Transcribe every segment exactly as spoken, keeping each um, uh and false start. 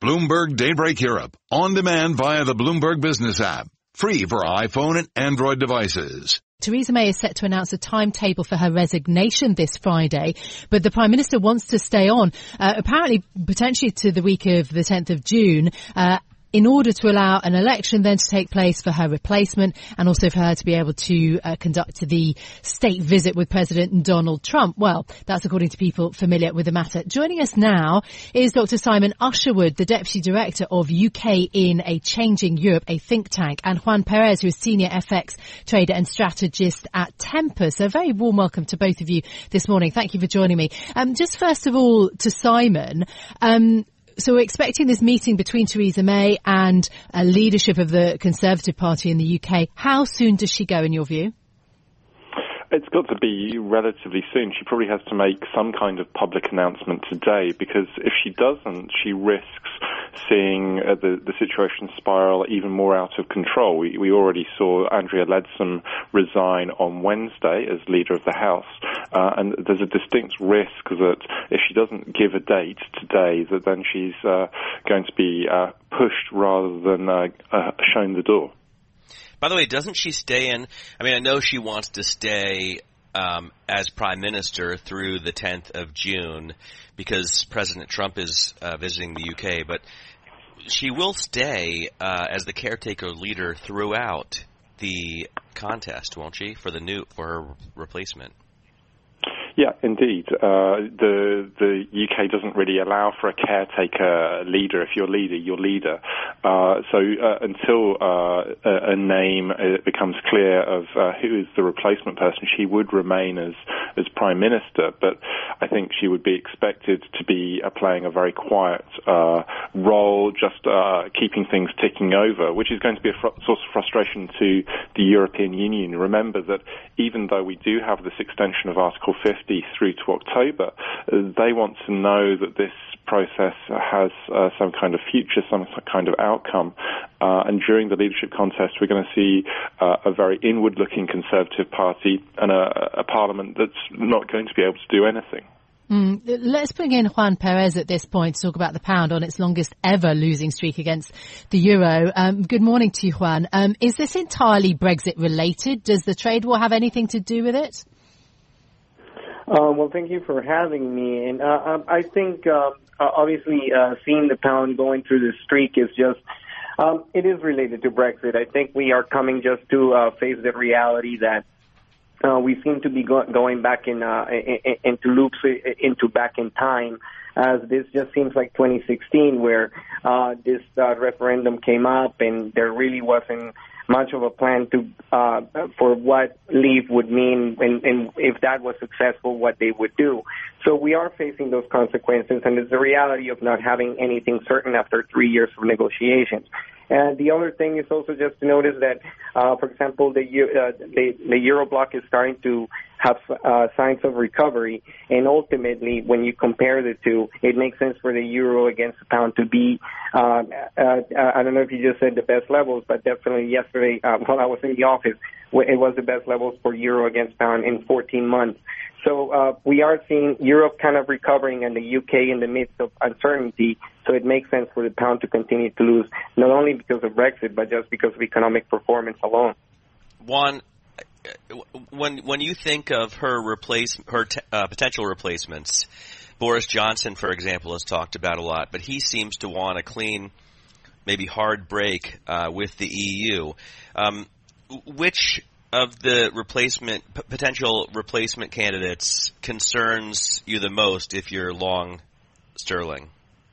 Bloomberg Daybreak Europe, on demand via the Bloomberg Business app, free for iPhone and Android devices. Theresa May is set to announce a timetable for her resignation this Friday, but the Prime Minister wants to stay on, uh, apparently potentially to the week of the tenth of June, uh, in order to allow an election then to take place for her replacement and also for her to be able to uh, conduct the state visit with President Donald Trump. Well, that's according to people familiar with the matter. Joining us now is Doctor Simon Usherwood, the Deputy Director of U K in a Changing Europe, a think tank, and Juan Perez, who is Senior F X Trader and Strategist at Tempus. So a very warm welcome to both of you this morning. Thank you for joining me. Um, just first of all, to Simon, um, so we're expecting this meeting between Theresa May and uh, leadership of the Conservative Party in the U K. How soon does she go, in your view? It's got to be relatively soon. She probably has to make some kind of public announcement today, because if she doesn't, she risks seeing uh, the, the situation spiral even more out of control. We, we already saw Andrea Leadsom resign on Wednesday as leader of the House, uh, and there's a distinct risk that if she doesn't give a date today, that then she's uh, going to be uh, pushed rather than uh, uh, shown the door. By the way, doesn't she stay in? I mean, I know she wants to stay um, as prime minister through the tenth of June because President Trump is uh, visiting the U K, but she will stay uh, as the caretaker leader throughout the contest, won't she, for the new for her replacement? Yeah, indeed. Uh, the the U K doesn't really allow for a caretaker leader. If you're leader, you're leader. Uh, so uh, until uh, a, a name uh, becomes clear of uh, who is the replacement person, she would remain as as prime minister. But I think she would be expected to be uh, playing a very quiet uh, role, just uh, keeping things ticking over, which is going to be a fr- source of frustration to the European Union. Remember that even though we do have this extension of Article fifty through to October, they want to know that this process has uh, some kind of future, some kind of outcome. Uh, and during the leadership contest, we're going to see uh, a very inward-looking Conservative Party and a, a parliament that's not going to be able to do anything. Mm, let's bring in Juan Perez at this point to talk about the pound on its longest ever losing streak against the euro. Um, good morning to you, Juan. Um, is this entirely Brexit related? Does the trade war have anything to do with it? Uh, well, thank you for having me. And uh, I think, uh, obviously, uh, seeing the pound going through the streak is just, um, it is related to Brexit. I think we are coming just to uh, face the reality that uh, we seem to be go- going back in, uh, in into loops, into back in time, as this just seems like twenty sixteen, where uh, this uh, referendum came up and there really wasn't much of a plan to uh, for what leave would mean, and, and if that was successful, what they would do. So we are facing those consequences, and it's the reality of not having anything certain after three years of negotiations. And the other thing is also just to notice that, uh, for example, the, uh, the the euro bloc is starting to have uh, signs of recovery, and ultimately, when you compare the two, it makes sense for the euro against the pound to be, uh, uh, I don't know if you just said the best levels, but definitely yesterday, uh, while I was in the office, it was the best levels for euro against pound in fourteen months. So uh, we are seeing Europe kind of recovering and the U K in the midst of uncertainty. So it makes sense for the pound to continue to lose, not only because of Brexit, but just because of economic performance alone. Juan, when when you think of her replace her t- uh, potential replacements, Boris Johnson, for example, has talked about a lot, but he seems to want a clean, maybe hard break uh, with the E U. Um, which of the replacement p- potential replacement candidates concerns you the most if you're long sterling?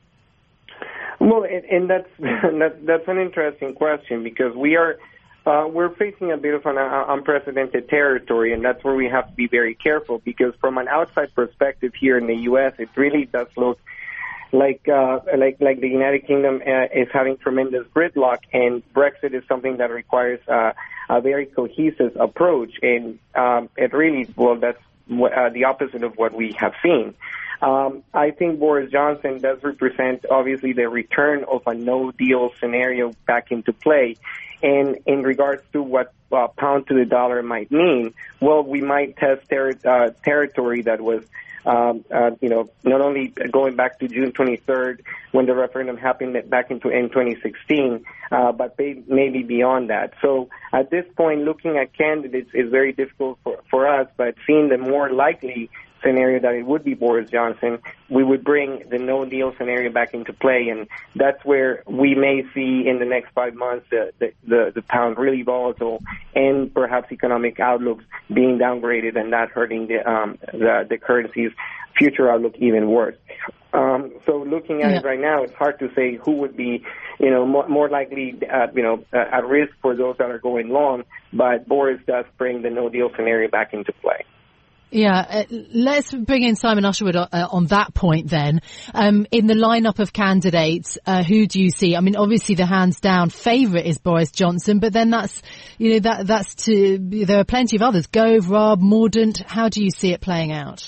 Well, and, and that's that, that's an interesting question, because we are uh, we're facing a bit of an uh, unprecedented territory, and that's where we have to be very careful, because from an outside perspective here in the U S, it really does look like uh, like like the United Kingdom uh, is having tremendous gridlock, and Brexit is something that requires uh, a very cohesive approach, and um, it really, well, that's uh, the opposite of what we have seen. Um, I think Boris Johnson does represent, obviously, the return of a no-deal scenario back into play. And in regards to what uh, pound to the dollar might mean, well, we might test ter- uh, territory that was um, uh, you know, not only going back to June twenty-third when the referendum happened back into in twenty sixteen, uh, but maybe beyond that. So at this point, looking at candidates is very difficult for, for us, but seeing the more likely scenario that it would be Boris Johnson, we would bring the no-deal scenario back into play, and that's where we may see in the next five months the, the, the, the pound really volatile and perhaps economic outlooks being downgraded and that hurting the, um, the, the currency's future outlook even worse. Um, so looking at yeah. it right now, it's hard to say who would be, you know, more, more likely, uh, you know, uh, at risk for those that are going long, but Boris does bring the no-deal scenario back into play. Yeah, uh, let's bring in Simon Usherwood uh, on that point then. Um, in the lineup of candidates, uh, who do you see? I mean, obviously the hands down favourite is Boris Johnson, but then that's, you know, that that's to, there are plenty of others. Gove, Raab, Mordaunt. How do you see it playing out?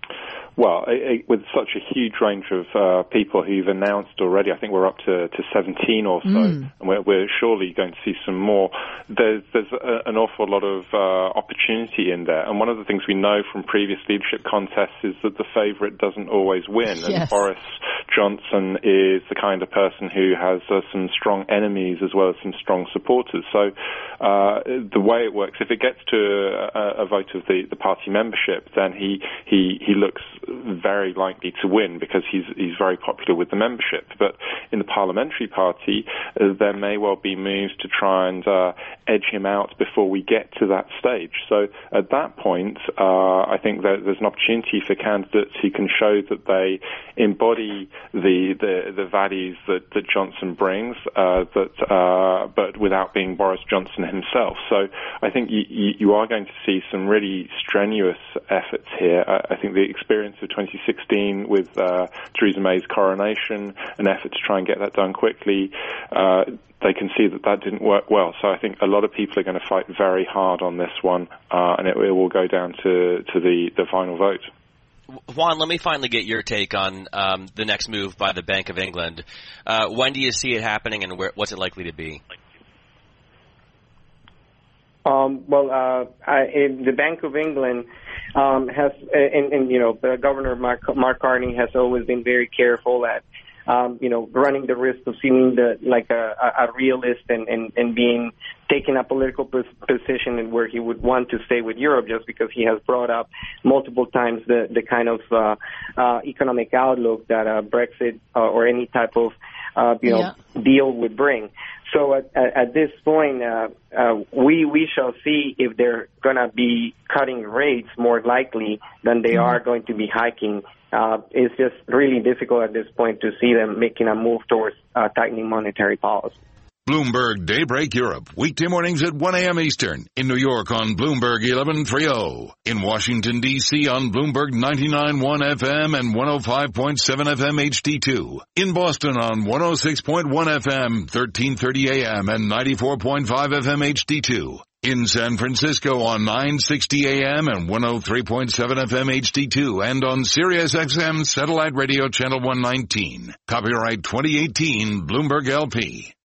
Well, it, it, with such a huge range of uh, people who've announced already, I think we're up to, to seventeen or so, mm. and we're, we're surely going to see some more. There's, there's a, an awful lot of uh, opportunity in there, and one of the things we know from previous leadership contests is that the favourite doesn't always win, and yes. Boris Johnson is the kind of person who has uh, some strong enemies as well as some strong supporters. So uh, the way it works, if it gets to a, a vote of the, the party membership, then he, he, he looks very likely to win because he's he's very popular with the membership. But in the parliamentary party, uh, there may well be moves to try and uh, edge him out before we get to that stage. So at that point, uh, I think that there's an opportunity for candidates who can show that they embody the the, the values that, that Johnson brings, uh, that uh, but without being Boris Johnson himself. So I think you, you, you are going to see some really strenuous efforts here. I, I think the experience of twenty sixteen with uh, Theresa May's coronation, an effort to try and get that done quickly, uh, they can see that that didn't work well. So I think a lot of people are going to fight very hard on this one, uh, and it, it will go down to, to the, the final vote. Juan, let me finally get your take on um, the next move by the Bank of England. Uh, when do you see it happening, and where, what's it likely to be? Um, well, uh, I, in the Bank of England um, has, and, and you know, uh, Governor Mark, Mark Carney has always been very careful at, um, you know, running the risk of seeming the, like a, a realist and, and, and being taking a political position and where he would want to stay with Europe, just because he has brought up multiple times the, the kind of uh, uh, economic outlook that uh, Brexit uh, or any type of uh, you know yeah. deal would bring. So at, at, at this point, uh, uh, we we shall see if they're going to be cutting rates more likely than they mm-hmm. are going to be hiking. Uh, it's just really difficult at this point to see them making a move towards uh, tightening monetary policy. Bloomberg Daybreak Europe, weekday mornings at one a.m. Eastern. In New York on Bloomberg eleven thirty. In Washington, D C on Bloomberg ninety-nine point one F M and one oh five point seven F M H D two. In Boston on one oh six point one F M, thirteen thirty A M and ninety-four point five F M H D two. In San Francisco on nine sixty A M and one oh three point seven F M H D two and on Sirius X M Satellite Radio Channel one nineteen. Copyright twenty eighteen Bloomberg L P.